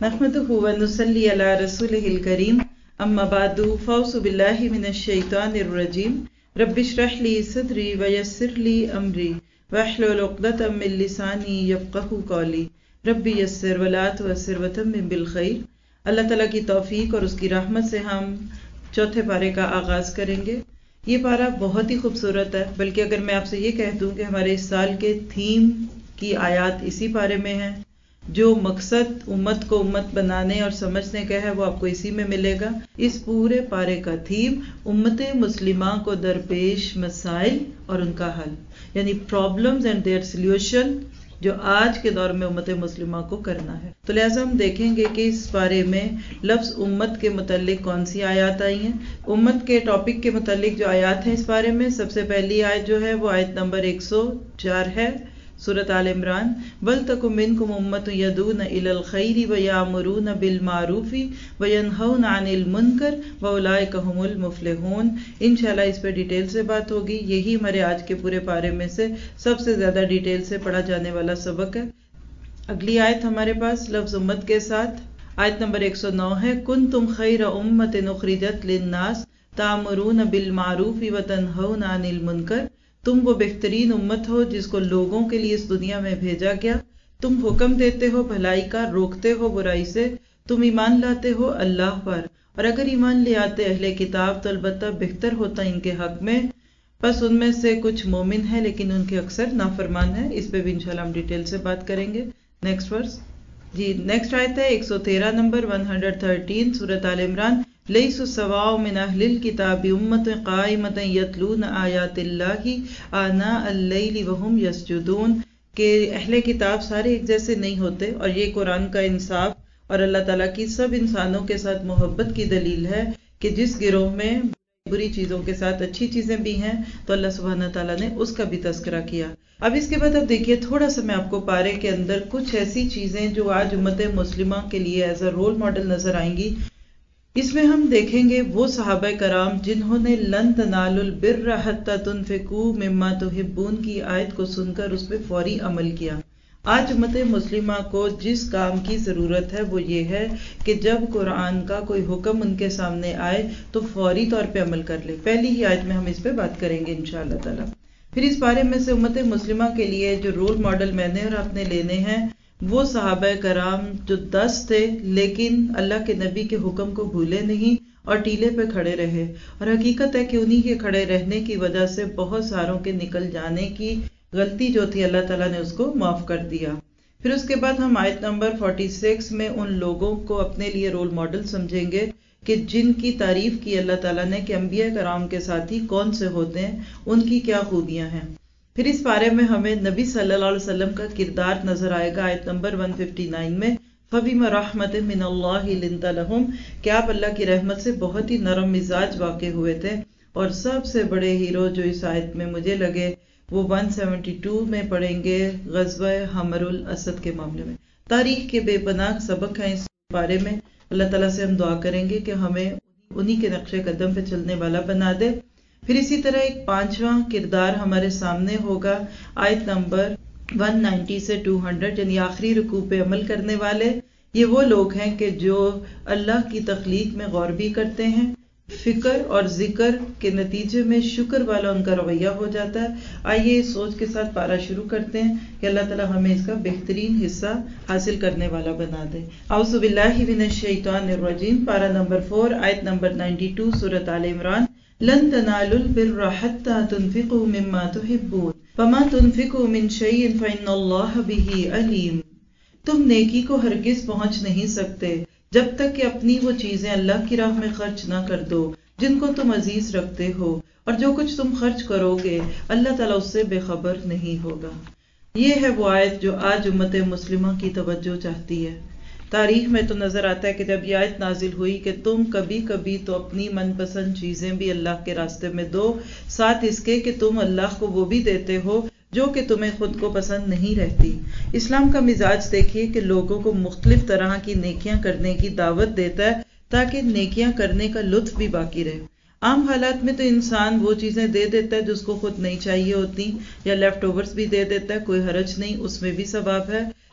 नहमदुहु व नुसल्ली अला रसूलिहिल करीम अम्मा बादु फौसु बिल्लाहि मिनश शैतानिर रजीम रब्बिश्रह ली सदरी व यस्सिर ली अमरी वहलुल उक़दतम मिन लिसानी यफ़क़हू क़ौली रब्बी यस्सिर व ला तुअस्सिर व तम्मिम बिल खैर। अल्लाह ताला की तौफीक और उसकी रहमत से हम चौथे पारे का आगाज करेंगे। ये पारा बहुत ही खूबसूरत है, बल्कि अगर मैं आपसे ये कह दूं कि हमारे इस साल के थीम की आयत इसी पारे में है, जो मकसद उम्मत को उम्मत बनाने और समझने का है वो आपको इसी में मिलेगा। इस पूरे पारे का थीम उम्मत मुस्लिमा को दरपेश मसाइल और उनका हल, यानी प्रॉब्लम्स एंड देयर सॉल्यूशन, जो आज के दौर में उम्मत मुस्लिमा को करना है। तो लिहाजा हम देखेंगे कि इस बारे में लफ्ज़ उम्मत के मुतालिक कौन सी आयत आई हैं। उम्मत के टॉपिक के मुतालिक जो आयत है इस बारे में, सबसे पहली आयत जो है वो आयत नंबर 104 है, सूरत आल इमरान। बल तकुम मिनकुम उम्मतुन यदूना इलल खैरि व यामुरूना बिल मारूफि व यनहौना अनिल मुनकर व उलाइका हुमुल मुफ्लिहून। इंशाल्लाह इस पे डिटेल से बात होगी। यही हमारे आज के पूरे पारे में से सबसे ज्यादा डिटेल से पढ़ा जाने वाला सबक है। अगली आयत हमारे पास लफ्ज़ उम्मत के साथ, आयत नंबर 109 है। कुंतुम खैर उम्मतिन उखरिजत लिन्नास तामुरूना बिल मारूफि व तनहौना अनिल मुनकर। तुम वो बेहतरीन उम्मत हो जिसको लोगों के लिए इस दुनिया में भेजा गया। तुम हुक्म देते हो भलाई का, रोकते हो बुराई से। तुम ईमान लाते हो अल्लाह पर, और अगर ईमान ले आते अहले किताब तो अलबत्ता बेहतर होता इनके हक में। बस उनमें से कुछ मोमिन है लेकिन उनके अक्सर नाफरमान है। इस पे भी इंशाल्लाह हम डिटेल से बात करेंगे। नेक्स्ट वर्स जी, नेक्स्ट आयत है 113 नंबर 113 सूरत आल इमरान। लैसु सवाउ मिन अहलिल किताबि उम्मतुन काइमतुन यतलूना आयातिल्लाहि आना अल-लैलि व हुम यस्जुदून। के अहले किताब सारे एक जैसे नहीं होते, और ये कुरान का इंसाफ और अल्लाह ताला की सब इंसानों के साथ मोहब्बत की दलील है कि जिस गिरोह में बुरी चीजों के साथ अच्छी चीजें भी हैं तो अल्लाह सुब्हानहू तआला ने उसका भी तज़किरा किया। अब इसके बाद अब देखिए, थोड़ा सा मैं आपको पारे के अंदर कुछ ऐसी चीजें जो आज उम्मत मुस्लिमा के लिए एज अ रोल मॉडल नजर आएंगी। इसमें हम देखेंगे वो सहाबा कराम जिन्होंने लन तनालुल बिर्रा हत्ता तुनफिकू मिम्मा तुहिब्बून की आयत को सुनकर उस पर फौरी अमल किया। आज उम्मत मुस्लिमा को जिस काम की जरूरत है वो ये है कि जब कुरान का कोई हुक्म उनके सामने आए तो फौरी तौर पे अमल कर ले। पहली ही आयत में हम इस पे बात करेंगे इंशाअल्लाह ताला। फिर इस बारे में से उम्मत मुस्लिमा के लिए जो रोल मॉडल मैंने और आपने लेने हैं वो सहाबा कराम जो 10 थे, लेकिन अल्लाह के नबी के हुक्म को भूले नहीं और टीले पे खड़े रहे। और हकीकत है कि उन्हीं के खड़े रहने की वजह से बहुत सारों के निकल जाने की गलती जो थी अल्लाह ताला ने उसको माफ कर दिया। फिर उसके बाद हम आयत नंबर 46 में उन लोगों को अपने लिए रोल मॉडल समझेंगे कि जिनकी तारीफ की अल्लाह ताला ने कि अंबिया कराम के साथी कौन से होते हैं, उनकी क्या खूबियां हैं। फिर इस बारे में हमें नबी सल्लल्लाहु अलैहि वसल्लम का किरदार नजर आएगा आयत नंबर 159 में। फबिमा रहमतिन मिनल्लाहि लिंता लहुम, कि आप अल्लाह की रहमत से बहुत ही नरम मिजाज वाक़े हुए थे। और सबसे बड़े हीरो जो इस आयत में मुझे लगे वो 172 में पढ़ेंगे ग़ज़वा हमरुल असद के मामले में। तारीख के बेपनाह सबक हैं इस बारे में। अल्लाह ताला से हम दुआ करेंगे कि हमें उन्हीं के नक्शे कदम पे चलने वाला बना दे। फिर इसी तरह एक 5वां किरदार हमारे सामने होगा आयत नंबर 190 से 200, यानी आखिरी रुकू पे अमल करने वाले। ये वो लोग हैं कि जो अल्लाह की तख्लीक में गौर भी करते हैं, फिक्र और जिक्र के नतीजे में शुक्र वाला उनका रवैया हो जाता है। आइए इस सोच के साथ पारा शुरू करते हैं कि अल्लाह ताला हमें इसका बेहतरीन हिस्सा हासिल करने वाला बना दे। औज़ु बिल्लाहि मिनश शैतानिर रजीम, पारा नंबर 4 आयत नंबर 92 सूरत आल इमरान। लन तनालुल बिर्रा हत्ता तुनफिकू मिम्मा तुहिब्बून वमा तुनफिकू मिन शैइन फइन्नल्लाह बिही अलीम। तुम नेकी को हरगिज पहुंच नहीं सकते जब तक कि अपनी वो चीजें अल्लाह की राह में खर्च ना कर दो जिनको तुम अजीज रखते हो, और जो कुछ तुम खर्च करोगे अल्लाह ताला उससे बेखबर नहीं होगा। ये है वो आयत जो आज उम्मत मुस्लिमा की तवज्जो चाहती है। तारीख में तो नजर आता है कि जब ये आयत नाजिल हुई कि तुम कभी कभी तो अपनी मनपसंद चीजें भी अल्लाह के रास्ते में दो, साथ इसके कि तुम अल्लाह को वो भी देते हो जो कि तुम्हें खुद को पसंद नहीं रहती। इस्लाम का मिजाज देखिए कि लोगों को मुख्तलिफ तरह की नेकियां करने की दावत देता है ताकि नेकियां करने का लुत्फ भी बाकी रहे। आम हालात में तो इंसान वो चीजें दे देता है जो उसको खुद नहीं चाहिए होती, या लेफ्ट ओवर्स भी दे देता है, कोई हरज नहीं, उसमें भी सवाब है।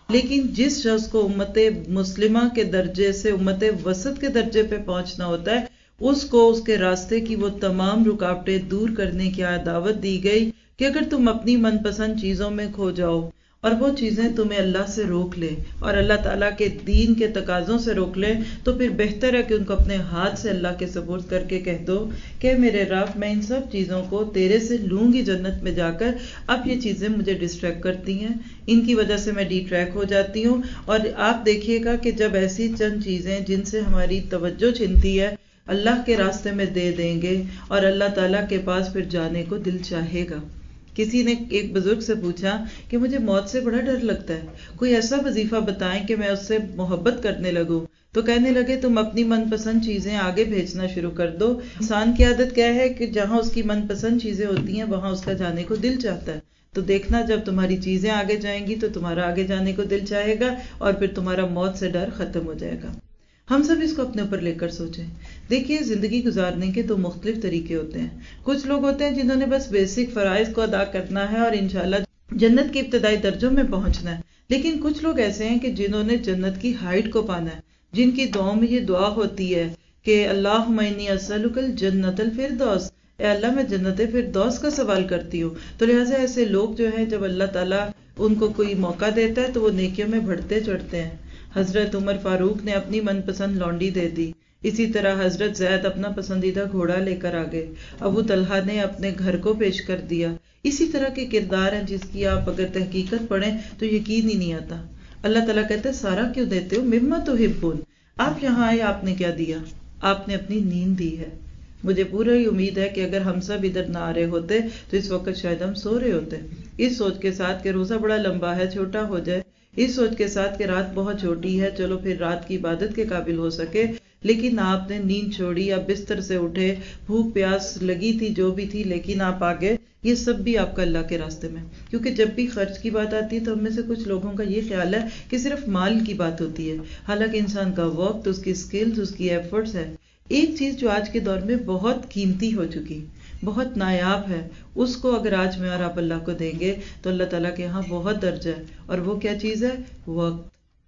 لیکن جس شخص کو امت مسلمہ کے درجے سے امت وسط کے درجے پہ پہنچنا ہوتا ہے، اس کو اس کے راستے کی وہ تمام رکاوٹیں دور کرنے کی دعوت دی گئی کہ اگر تم اپنی من پسند چیزوں میں کھو جاؤ اور وہ چیزیں تمہیں اللہ سے روک لے اور اللہ تعالیٰ کے دین کے تقاضوں سے روک لے، تو پھر بہتر ہے کہ ان کو اپنے ہاتھ سے اللہ کے سپرد کر کے کہہ دو کہ میرے رب، میں ان سب چیزوں کو تیرے سے لوں گی جنت میں جا کر، اب یہ چیزیں مجھے ڈسٹریکٹ کرتی ہیں، ان کی وجہ سے میں ڈی ٹریک ہو جاتی ہوں۔ اور آپ دیکھیے گا کہ جب ایسی چند چیزیں جن سے ہماری توجہ چھنتی ہے اللہ کے راستے میں دے دیں گے اور اللہ تعالیٰ کے پاس پھر جانے کو دل چاہے گا۔ کسی نے ایک بزرگ سے پوچھا کہ مجھے موت سے بڑا ڈر لگتا ہے، کوئی ایسا وظیفہ بتائیں کہ میں اس سے محبت کرنے لگوں۔ تو کہنے لگے تم اپنی من پسند چیزیں آگے بھیجنا شروع کر دو۔ انسان کی عادت کیا ہے کہ جہاں اس کی من پسند چیزیں ہوتی ہیں وہاں اس کا جانے کو دل چاہتا ہے۔ تو دیکھنا جب تمہاری چیزیں آگے جائیں گی تو تمہارا آگے جانے کو دل چاہے گا اور پھر تمہارا موت سے ڈر ختم ہو جائے گا۔ ہم سب اس کو اپنے اوپر لے کر سوچیں۔ دیکھیے، زندگی گزارنے کے دو مختلف طریقے ہوتے ہیں۔ کچھ لوگ ہوتے ہیں جنہوں نے بس بیسک فرائض کو ادا کرنا ہے اور انشاءاللہ جنت کے ابتدائی درجوں میں پہنچنا ہے، لیکن کچھ لوگ ایسے ہیں کہ جنہوں نے جنت کی ہائٹ کو پانا ہے، جن کی دعاؤں میں یہ دعا ہوتی ہے کہ اللہم انی اسألک الجنت الفردوس، اے اللہ میں جنت فردوس کا سوال کرتی ہوں۔ تو لہٰذا ایسے لوگ جو ہیں، جب اللہ تعالیٰ ان کو کوئی موقع دیتا ہے تو وہ نیکیوں میں بڑھتے چڑھتے ہیں۔ حضرت عمر فاروق نے اپنی من پسند لونڈی دے دی، اسی طرح حضرت زید اپنا پسندیدہ گھوڑا لے کر آگے، ابو طلحہ نے اپنے گھر کو پیش کر دیا۔ اسی طرح کے کردار ہیں جس کی آپ اگر تحقیقت پڑھیں تو یقین ہی نہیں آتا۔ اللہ تعالیٰ کہتے ہیں سارا کیوں دیتے ہو، مما تحبون، آپ یہاں آئے، آپ نے کیا دیا؟ آپ نے اپنی نیند دی ہے۔ مجھے پوری امید ہے کہ اگر ہم سب ادھر نہ آ رہے ہوتے تو اس وقت شاید ہم سو رہے ہوتے، اس سوچ کے ساتھ کہ روزہ بڑا لمبا ہے، چھوٹا ہو جائے، اس سوچ کے ساتھ کہ رات بہت چھوٹی ہے، چلو پھر رات کی عبادت کے قابل ہو سکے۔ لیکن آپ نے نیند چھوڑی، آپ بستر سے اٹھے، بھوک پیاس لگی تھی جو بھی تھی، لیکن آپ آگے، یہ سب بھی آپ کا اللہ کے راستے میں۔ کیونکہ جب بھی خرچ کی بات آتی ہے تو ہم میں سے کچھ لوگوں کا یہ خیال ہے کہ صرف مال کی بات ہوتی ہے، حالانکہ انسان کا وقت، اس کی سکلز، اس کی ایفرٹس ہے۔ ایک چیز جو آج کے دور میں بہت قیمتی ہو چکی، بہت نایاب ہے، اس کو اگر آج میں اور آپ اللہ کو دیں گے تو اللہ تعالیٰ کے ہاں بہت درجہ ہے، اور وہ کیا چیز ہے؟ وقت۔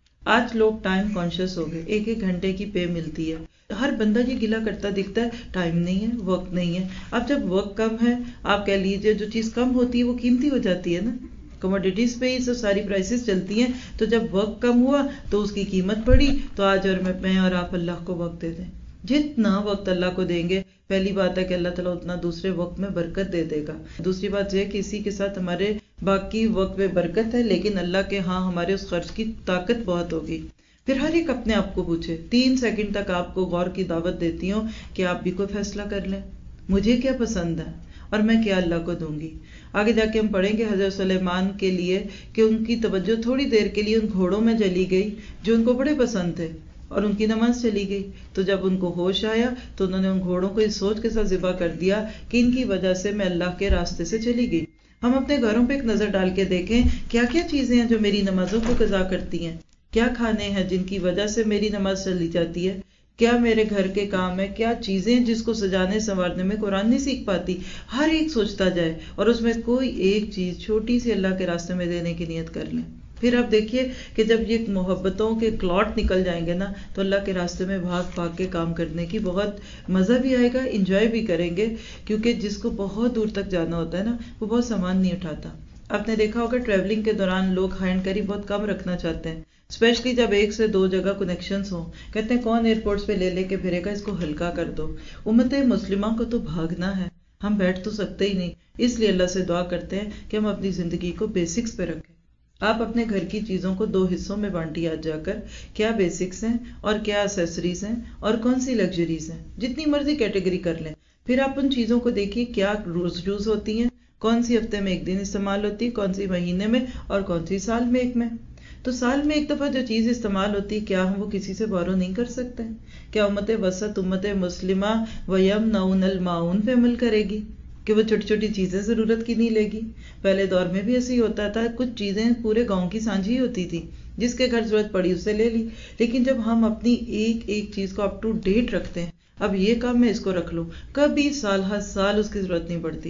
آج لوگ ٹائم کانشیس ہو گئے، ایک ایک گھنٹے کی پے ملتی ہے، ہر بندہ یہ گلہ کرتا دکھتا ہے ٹائم نہیں ہے، وقت نہیں ہے۔ اب جب وقت کم ہے، آپ کہہ لیجئے جو چیز کم ہوتی ہے وہ قیمتی ہو جاتی ہے نا، کموڈیٹیز پہ ہی تو ساری پرائسز چلتی ہیں، تو جب وقت کم ہوا تو اس کی قیمت بڑھی۔ تو آج اور میں اور آپ اللہ کو وقت دے دیں، جتنا وقت اللہ کو دیں گے، پہلی بات ہے کہ اللہ تعالیٰ اتنا دوسرے وقت میں برکت دے دے گا۔ دوسری بات یہ کہ اسی کے ساتھ ہمارے باقی وقت میں برکت ہے، لیکن اللہ کے ہاں ہمارے اس خرچ کی طاقت بہت ہوگی۔ پھر ہر ایک اپنے آپ کو پوچھے، 3 سیکنڈ تک آپ کو غور کی دعوت دیتی ہوں کہ آپ بھی کوئی فیصلہ کر لیں، مجھے کیا پسند ہے اور میں کیا اللہ کو دوں گی۔ آگے جا کے ہم پڑھیں گے حضرت سلیمان کے لیے کہ ان کی توجہ تھوڑی دیر کے لیے ان گھوڑوں میں چلی گئی جو ان کو بڑے پسند تھے، اور ان کی نماز چلی گئی۔ تو جب ان کو ہوش آیا تو انہوں نے ان گھوڑوں کو اس سوچ کے ساتھ ذبح کر دیا کہ ان کی وجہ سے میں اللہ کے راستے سے چلی گئی۔ ہم اپنے گھروں پہ ایک نظر ڈال کے دیکھیں، کیا کیا چیزیں ہیں جو میری نمازوں کو قضا کرتی ہیں، کیا کھانے ہیں جن کی وجہ سے میری نماز چلی جاتی ہے، کیا میرے گھر کے کام ہے، کیا چیزیں جس کو سجانے سنوارنے میں قرآن نہیں سیکھ پاتی۔ ہر ایک سوچتا جائے اور اس میں کوئی ایک چیز چھوٹی سی اللہ کے راستے میں دینے کی نیت کر لیں۔ پھر آپ دیکھیے کہ جب یہ محبتوں کے کلاٹ نکل جائیں گے نا تو اللہ کے راستے میں بھاگ بھاگ کے کام کرنے کی بہت مزہ بھی آئے گا، انجوائے بھی کریں گے، کیونکہ جس کو بہت دور تک جانا ہوتا ہے نا وہ بہت سامان نہیں اٹھاتا۔ آپ نے دیکھا ہوگا ٹریولنگ کے دوران لوگ ہینڈ کیری بہت کم رکھنا چاہتے ہیں، اسپیشلی جب 1 سے 2 جگہ کنیکشنز ہوں، کہتے ہیں کون ایئرپورٹس پہ لے کے پھرے گا، اس کو ہلکا کر دو۔ امت مسلمہ کو تو بھاگنا ہے، ہم بیٹھ تو سکتے ہی نہیں، اس لیے اللہ سے دعا کرتے ہیں کہ ہم اپنی زندگی کو بیسکس پہ رکھیں۔ آپ اپنے گھر کی چیزوں کو 2 حصوں میں بانٹی آج جا کر، کیا بیسکس ہیں اور کیا ایسیسریز ہیں اور کون سی لگژریز ہیں، جتنی مرضی کیٹیگری کر لیں۔ پھر آپ ان چیزوں کو دیکھیے کیا روز یوز ہوتی ہیں، کون سی ہفتے میں 1 دن استعمال ہوتی ہے، کون سی مہینے میں اور کون سی سال میں 1 میں۔ تو سال میں 1 دفعہ جو چیز استعمال ہوتی ہے کیا ہم وہ کسی سے بورو نہیں کر سکتے؟ کیا امت وسط، امت مسلمہ وَيَمْنَعُونَ الْمَاعُونَ پہ عمل کرے گی کہ وہ چھوٹی چھوٹی چیزیں ضرورت کی نہیں لے گی؟ پہلے دور میں بھی ایسے ہی ہوتا تھا، کچھ چیزیں پورے گاؤں کی سانجھی ہوتی تھی، جس کے گھر ضرورت پڑی اس سے لے لی۔ لیکن جب ہم اپنی ایک ایک چیز کو اپ ٹو ڈیٹ رکھتے ہیں، اب یہ کام میں اس کو رکھ لوں، کبھی سال ہر سال اس کی ضرورت نہیں پڑتی۔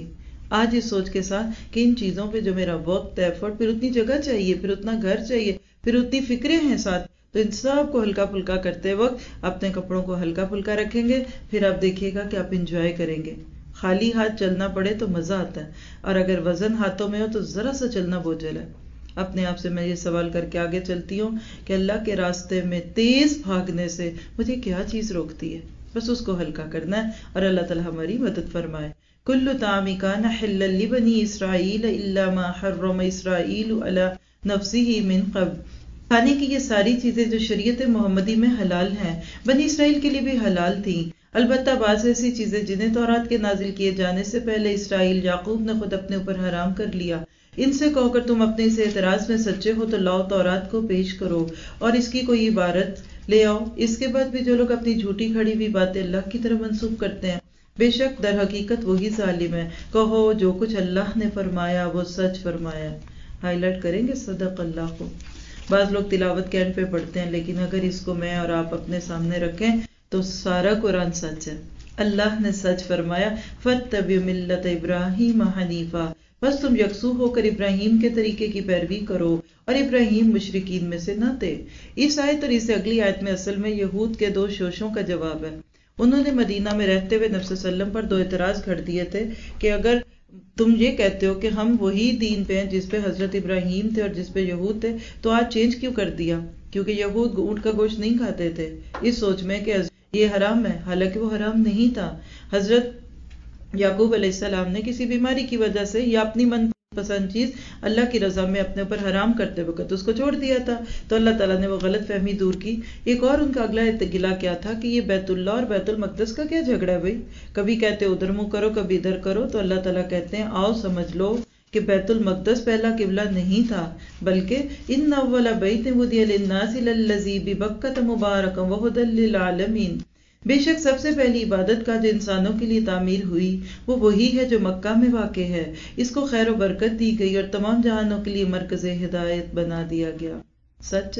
آج اس سوچ کے ساتھ کہ ان چیزوں پہ جو میرا وقت ایفرٹ، پھر اتنی جگہ چاہیے، پھر اتنا گھر چاہیے، پھر اتنی فکریں ہیں ساتھ، تو ان سب کو ہلکا پھلکا کرتے وقت اپنے کپڑوں کو ہلکا پھلکا رکھیں گے، پھر آپ دیکھیے گا کہ آپ انجوائے کریں گے. خالی ہاتھ چلنا پڑے تو مزہ آتا ہے، اور اگر وزن ہاتھوں میں ہو تو ذرا سا چلنا بوجھل ہے. اپنے آپ سے میں یہ سوال کر کے آگے چلتی ہوں کہ اللہ کے راستے میں تیز بھاگنے سے مجھے کیا چیز روکتی ہے؟ بس اس کو ہلکا کرنا ہے، اور اللہ تعالیٰ ہماری مدد فرمائے. کل طعام کان حلا لبنی اسرائیل الا ما حرم اسرائیل علی نفسہ من قبل. کھانے کی یہ ساری چیزیں جو شریعت محمدی میں حلال ہیں، بنی اسرائیل کے لیے بھی حلال تھیں، البتہ بعض ایسی چیزیں جنہیں تورات کے نازل کیے جانے سے پہلے اسرائیل یعقوب نے خود اپنے اوپر حرام کر لیا. ان سے کہو اگر تم اپنے اس اعتراض میں سچے ہو تو لاؤ تورات کو پیش کرو اور اس کی کوئی عبارت لے آؤ. اس کے بعد بھی جو لوگ اپنی جھوٹی کھڑی ہوئی باتیں اللہ کی طرف منسوخ کرتے ہیں، بے شک در حقیقت وہی ظالم ہے. کہو جو کچھ اللہ نے فرمایا وہ سچ فرمایا. ہائی لائٹ کریں گے صدق اللہ کو. بعض لوگ تلاوت کے اینڈ پہ پڑھتے ہیں، لیکن اگر اس کو میں اور آپ اپنے سامنے رکھیں تو سارا قرآن سچ ہے. اللہ نے سچ فرمایا فاتبعوا ملت ابراہیم حنیفا، بس تم یکسو ہو کر ابراہیم کے طریقے کی پیروی کرو، اور ابراہیم مشرکین میں سے نہ تھے. اس آیت اور اس سے اگلی آیت میں اصل میں یہود کے دو شوشوں کا جواب ہے. انہوں نے مدینہ میں رہتے ہوئے نبی صلی اللہ علیہ وسلم پر دو اعتراض گھڑ دیے تھے کہ اگر تم یہ کہتے ہو کہ ہم وہی دین پہ ہیں جس پہ حضرت ابراہیم تھے اور جس پہ یہود تھے، تو آج چینج کیوں کر دیا؟ کیونکہ یہود اونٹ کا گوشت نہیں کھاتے تھے، اس سوچ میں کہ یہ حرام ہے، حالانکہ وہ حرام نہیں تھا. حضرت یعقوب علیہ السلام نے کسی بیماری کی وجہ سے یا اپنی من پسند چیز اللہ کی رضا میں اپنے اوپر حرام کرتے وقت اس کو چھوڑ دیا تھا، تو اللہ تعالیٰ نے وہ غلط فہمی دور کی. ایک اور ان کا اگلا گلا کیا تھا کہ یہ بیت اللہ اور بیت المقدس کا کیا جھگڑا ہے بھائی، کبھی کہتے ادھر منہ کرو کبھی ادھر کرو. تو اللہ تعالیٰ کہتے ہیں آؤ سمجھ لو کہ بیت المقدس پہلا قبلہ نہیں تھا، بلکہ ان اول بیت وضع للناس للذی ببکۃ مبارکا وہدی للعالمین، بے شک سب سے پہلی عبادت کا جو انسانوں کے لیے تعمیر ہوئی وہ وہی ہے جو مکہ میں واقع ہے، اس کو خیر و برکت دی گئی اور تمام جہانوں کے لیے مرکز ہدایت بنا دیا گیا. سچ.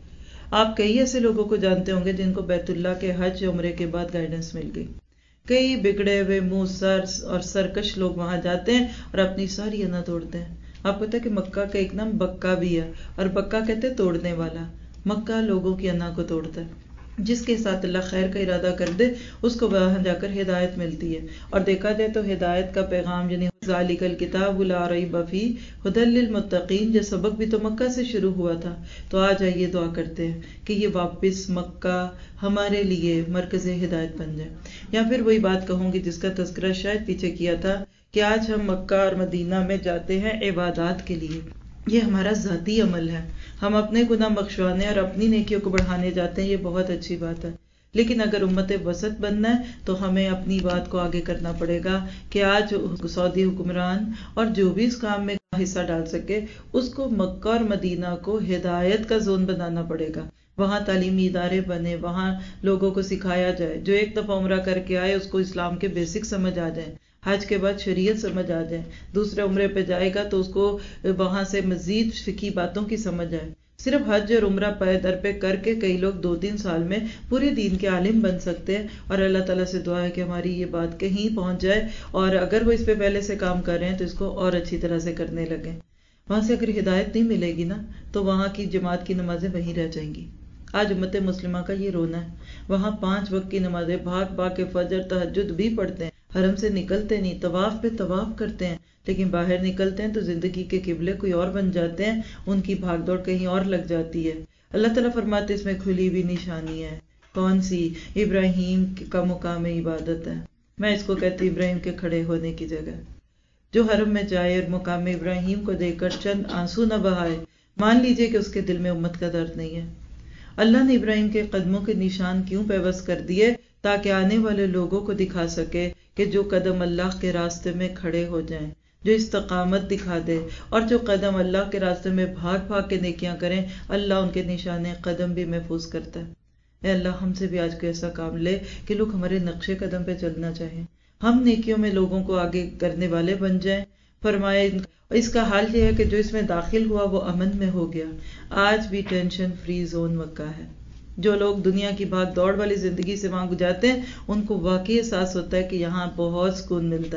آپ کئی ایسے لوگوں کو جانتے ہوں گے جن کو بیت اللہ کے حج عمرے کے بعد گائیڈنس مل گئی. کئی بگڑے ہوئے منہ سر اور سرکش لوگ وہاں جاتے ہیں اور اپنی ساری انا توڑتے ہیں. آپ کو پتا ہے کہ مکہ کا ایک نام بکہ بھی ہے، اور بکہ کہتے ہیں توڑنے والا. مکہ لوگوں کی انا کو توڑتا ہے. جس کے ساتھ اللہ خیر کا ارادہ کر دے اس کو وہاں جا کر ہدایت ملتی ہے. اور دیکھا جائے تو ہدایت کا پیغام یعنی ذالک الکتاب لا ریب فیہ ھدی للمتقین جو سبق بھی تو مکہ سے شروع ہوا تھا. تو آج آئیے دعا کرتے ہیں کہ یہ واپس مکہ ہمارے لیے مرکز ہدایت بن جائے. یا پھر وہی بات کہوں گی جس کا تذکرہ شاید پیچھے کیا تھا کہ آج ہم مکہ اور مدینہ میں جاتے ہیں عبادات کے لیے. یہ ہمارا ذاتی عمل ہے، ہم اپنے گناہ بخشوانے اور اپنی نیکیوں کو بڑھانے جاتے ہیں، یہ بہت اچھی بات ہے. لیکن اگر امت وسط بننا ہے تو ہمیں اپنی بات کو آگے کرنا پڑے گا کہ آج سعودی حکمران اور جو بھی اس کام میں حصہ ڈال سکے اس کو مکہ اور مدینہ کو ہدایت کا زون بنانا پڑے گا. وہاں تعلیمی ادارے بنے، وہاں لوگوں کو سکھایا جائے، جو ایک دفعہ عمرہ کر کے آئے اس کو اسلام کے بیسک سمجھ آ جائیں، حج کے بعد شریعت سمجھ آ جائے، دوسرے عمرے پہ جائے گا تو اس کو وہاں سے مزید فقہی باتوں کی سمجھ آئے. صرف حج اور عمرہ پے در پہ کر کے کئی لوگ 2-3 سال میں پورے دین کے عالم بن سکتے ہیں. اور اللہ تعالیٰ سے دعا ہے کہ ہماری یہ بات کہیں پہنچ جائے، اور اگر وہ اس پہ پہلے سے کام کر رہے ہیں تو اس کو اور اچھی طرح سے کرنے لگیں. وہاں سے اگر ہدایت نہیں ملے گی نا تو وہاں کی جماعت کی نمازیں وہیں رہ جائیں گی. آج امت مسلمہ کا یہ رونا ہے. وہاں 5 وقت کی نمازیں بھاگ بھاگ کے فجر تہجد بھی پڑھتے ہیں، حرم سے نکلتے نہیں، طواف پہ طواف کرتے ہیں، لیکن باہر نکلتے ہیں تو زندگی کے قبلے کوئی اور بن جاتے ہیں، ان کی بھاگ دوڑ کہیں اور لگ جاتی ہے. اللہ تعالیٰ فرماتے اس میں کھلی ہوئی نشانی ہے. کون سی؟ ابراہیم کا مقام عبادت ہے. میں اس کو کہتی ابراہیم کے کھڑے ہونے کی جگہ. جو حرم میں جائے اور مقام ابراہیم کو دیکھ کر چند آنسو نہ بہائے، مان لیجئے کہ اس کے دل میں امت کا درد نہیں ہے. اللہ نے ابراہیم کے قدموں کے نشان کیوں پیوست کر دیے؟ تاکہ آنے والے لوگوں کو دکھا سکے کہ جو قدم اللہ کے راستے میں کھڑے ہو جائیں، جو استقامت دکھا دے، اور جو قدم اللہ کے راستے میں بھاگ بھاگ کے نیکیاں کریں، اللہ ان کے نشان قدم بھی محفوظ کرتا ہے. اے اللہ ہم سے بھی آج کوئی ایسا کام لے کہ لوگ ہمارے نقش قدم پہ چلنا چاہیں، ہم نیکیوں میں لوگوں کو آگے کرنے والے بن جائیں. فرمائے اس کا حال یہ ہے کہ جو اس میں داخل ہوا وہ امن میں ہو گیا. آج بھی ٹینشن فری زون مکہ ہے. جو لوگ دنیا کی بھاگ دوڑ والی زندگی سے وہاں گزارتے ہیں ان کو واقعی احساس ہوتا ہے کہ یہاں بہت سکون ملتا ہے.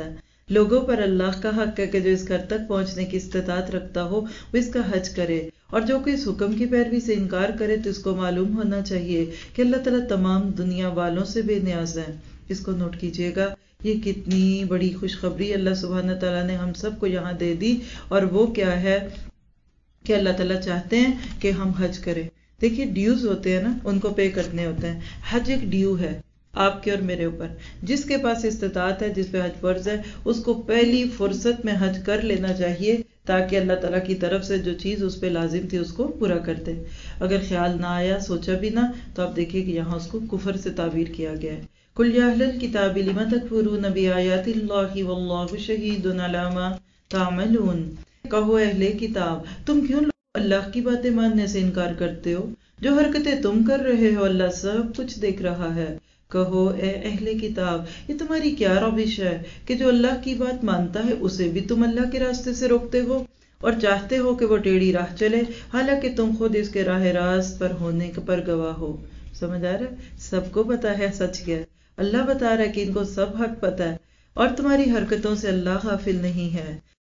لوگوں پر اللہ کا حق ہے کہ جو اس گھر تک پہنچنے کی استطاعت رکھتا ہو وہ اس کا حج کرے، اور جو کوئی اس حکم کی پیروی سے انکار کرے تو اس کو معلوم ہونا چاہیے کہ اللہ تعالیٰ تمام دنیا والوں سے بے نیاز ہے۔ اس کو نوٹ کیجئے گا، یہ کتنی بڑی خوشخبری اللہ سبحانہ تعالیٰ نے ہم سب کو یہاں دے دی، اور وہ کیا ہے کہ اللہ تعالیٰ چاہتے ہیں کہ ہم حج کریں۔ دیکھیے ڈیوز ہوتے ہیں نا، ان کو پے کرنے ہوتے ہیں، حج ایک ڈیو ہے آپ کے اور میرے اوپر۔ جس کے پاس استطاعت ہے، جس پہ حج فرض ہے، اس کو پہلی فرصت میں حج کر لینا چاہیے تاکہ اللہ تعالیٰ کی طرف سے جو چیز اس پہ لازم تھی اس کو پورا کر دے۔ اگر خیال نہ آیا، سوچا بھی نہ، تو آپ دیکھیے کہ یہاں اس کو کفر سے تعبیر کیا گیا ہے۔ قُلْ يَا أَهْلَ الْكِتَابِ لِمَ تَكْفُرُونَ بِآيَاتِ اللَّهِ وَاللَّهُ شَهِيدٌ عَلَىٰ مَا تَعْمَلُونَ۔ کہو اہل کتاب، تم کیوں اللہ کی باتیں ماننے سے انکار کرتے ہو؟ جو حرکتیں تم کر رہے ہو اللہ سب کچھ دیکھ رہا ہے۔ کہو اے اہل کتاب، یہ تمہاری کیا روش ہے کہ جو اللہ کی بات مانتا ہے اسے بھی تم اللہ کے راستے سے روکتے ہو اور چاہتے ہو کہ وہ ٹیڑھی راہ چلے، حالانکہ تم خود اس کے راہ راست پر ہونے پر گواہ ہو۔ سمجھ آ رہا ہے؟ سب کو پتا ہے سچ کیا ہے، اللہ بتا رہا ہے کہ ان کو سب حق پتا ہے، اور تمہاری حرکتوں سے اللہ غافل نہیں ہے۔